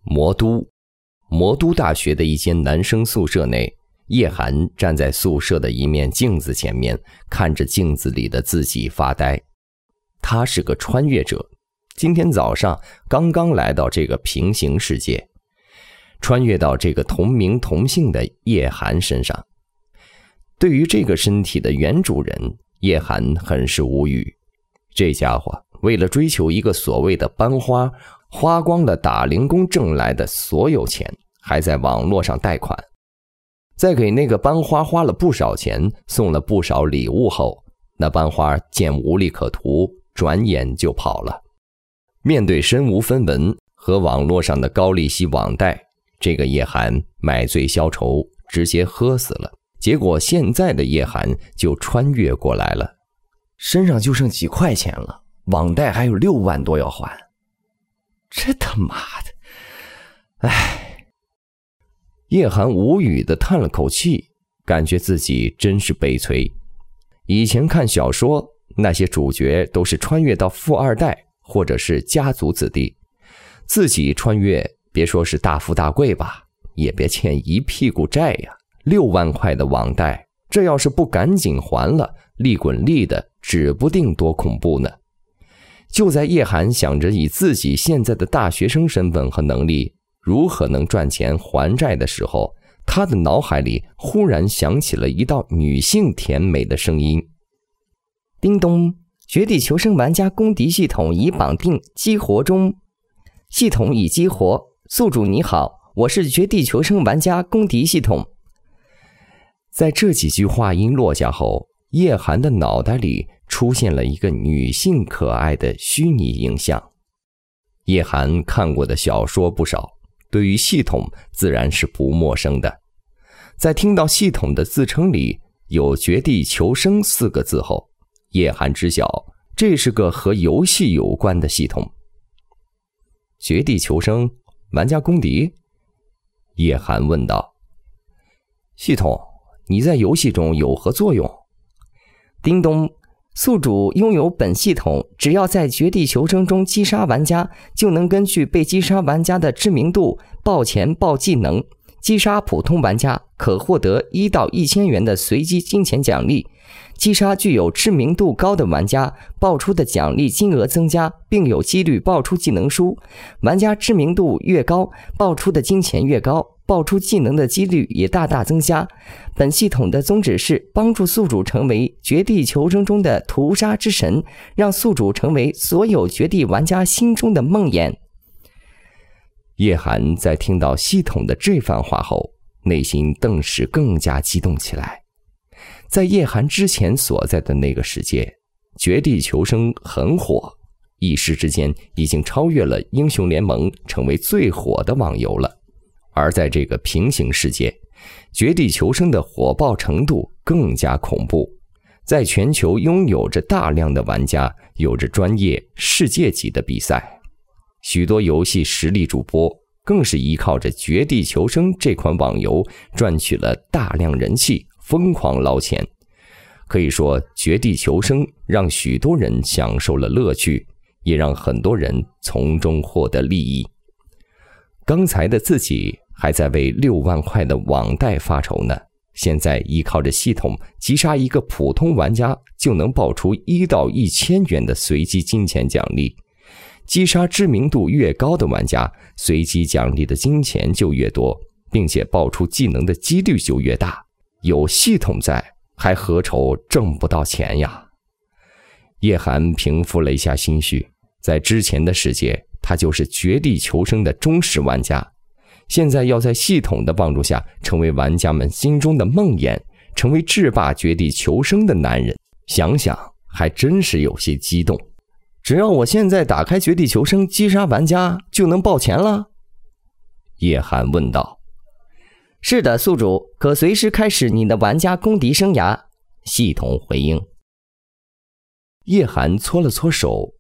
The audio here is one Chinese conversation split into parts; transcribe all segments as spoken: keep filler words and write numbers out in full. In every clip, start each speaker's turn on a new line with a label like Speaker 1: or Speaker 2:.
Speaker 1: 魔都，魔都大学的一间男生宿舍内，叶寒站在宿舍的一面镜子前面，看着镜子里的自己发呆。他是个穿越者，今天早上刚刚来到这个平行世界，穿越到这个同名同姓的叶寒身上。对于这个身体的原主人，叶寒很是无语。这家伙为了追求一个所谓的班花，花光了打零工挣来的所有钱，还在网络上贷款。在给那个班花花了不少钱，送了不少礼物后，那班花见无利可图，转眼就跑了。面对身无分文和网络上的高利息网贷，这个叶寒买醉消愁，直接喝死了。结果现在的叶寒就穿越过来了，
Speaker 2: 身上就剩几块钱了，网贷还有六万多要还。这他妈的，唉！
Speaker 1: 叶寒无语地叹了口气，感觉自己真是悲催。以前看小说，那些主角都是穿越到富二代或者是家族子弟，自己穿越别说是大富大贵吧，也别欠一屁股债呀。六万块的网贷，这要是不赶紧还了，利滚利的指不定多恐怖呢。就在叶寒想着以自己现在的大学生身份和能力如何能赚钱还债的时候，他的脑海里忽然响起了一道女性甜美的声音：
Speaker 3: 叮咚，绝地求生玩家公敌系统已绑定激活中，系统已激活，宿主你好，我是绝地求生玩家公敌系统。
Speaker 1: 在这几句话音落下后，叶寒的脑袋里出现了一个女性可爱的虚拟影像。叶寒看过的小说不少，对于系统自然是不陌生的。在听到系统的自称里有绝地求生四个字后，叶寒知晓这是个和游戏有关的系统。绝地求生玩家公敌？叶寒问道。系统，你在游戏中有何作用？
Speaker 3: 叮咚，宿主拥有本系统，只要在绝地求生中击杀玩家，就能根据被击杀玩家的知名度报钱报技能。击杀普通玩家可获得一到一千元的随机金钱奖励，击杀具有知名度高的玩家，爆出的奖励金额增加，并有几率爆出技能书。玩家知名度越高，爆出的金钱越高，爆出技能的几率也大大增加。本系统的宗旨是帮助宿主成为绝地求生中的屠杀之神，让宿主成为所有绝地玩家心中的梦魇。
Speaker 1: 叶寒在听到系统的这番话后，内心顿时更加激动起来。在叶寒之前所在的那个世界，绝地求生很火，一时之间已经超越了英雄联盟，成为最火的网游了。而在这个平行世界，绝地求生的火爆程度更加恐怖，在全球拥有着大量的玩家，有着专业世界级的比赛。许多游戏实力主播更是依靠着绝地求生这款网游赚取了大量人气，疯狂捞钱。可以说，绝地求生让许多人享受了乐趣，也让很多人从中获得利益。刚才的自己还在为六万块的网贷发愁呢，现在依靠着系统击杀一个普通玩家，就能爆出一到一千元的随机金钱奖励。击杀知名度越高的玩家，随机奖励的金钱就越多，并且爆出技能的几率就越大。有系统在，还何愁挣不到钱呀？叶寒平复了一下心绪，在之前的世界，他就是绝地求生的忠实玩家，现在要在系统的帮助下，成为玩家们心中的梦魇，成为制霸绝地求生的男人，想想还真是有些激动。只要我现在打开绝地求生击杀玩家，就能爆钱了？叶寒问道。
Speaker 3: 是的，宿主，可随时开始你的玩家公敌生涯。
Speaker 1: 系统回应。叶寒搓了搓手。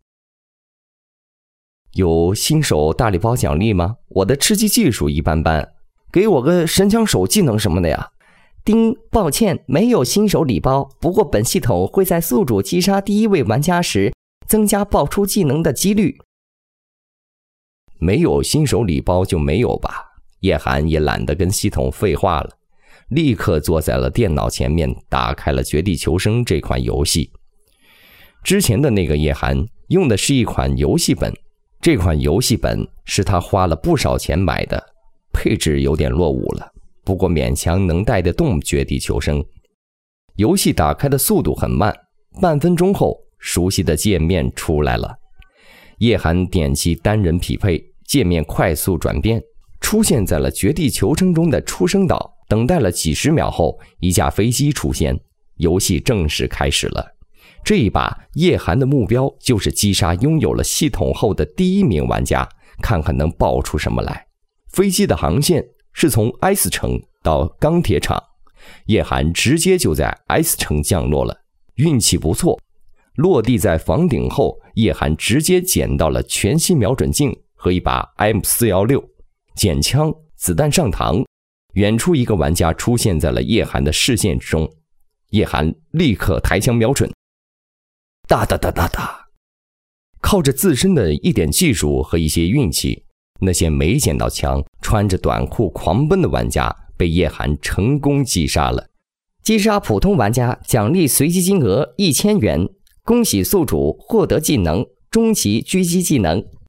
Speaker 1: 有新手大礼包奖励吗？我的吃鸡技术一般般，给我个神枪手技能什么的呀。
Speaker 3: 丁，抱歉，没有新手礼包，不过本系统会在宿主击杀第一位玩家时增加爆出技能的几率。
Speaker 1: 没有新手礼包就没有吧。叶寒也懒得跟系统废话了，立刻坐在了电脑前面，打开了《绝地求生》这款游戏。之前的那个叶寒用的是一款游戏本，这款游戏本是他花了不少钱买的，配置有点落伍了，不过勉强能带得动《绝地求生》。游戏打开的速度很慢，半分钟后，熟悉的界面出来了。叶寒点击单人匹配，界面快速转变，出现在了《绝地求生》中的出生岛。等待了几十秒后，一架飞机出现，游戏正式开始了。这一把，叶寒的目标就是击杀拥有了系统后的第一名玩家，看看能爆出什么来。飞机的航线是从 S 城到钢铁厂，叶寒直接就在 S 城降落了，运气不错。落地在房顶后，叶寒直接捡到了全息瞄准镜和一把 M 四一六， 捡枪，子弹上膛。远处一个玩家出现在了叶寒的视线之中，叶寒立刻抬枪瞄准，哒哒哒哒哒。靠着自身的一点技术和一些运气，那些没捡到枪、穿着短裤狂奔的玩家被叶寒成功击杀了。
Speaker 3: 击杀普通玩家奖励随机金额一千元，恭喜宿主获得技能终极狙击技能。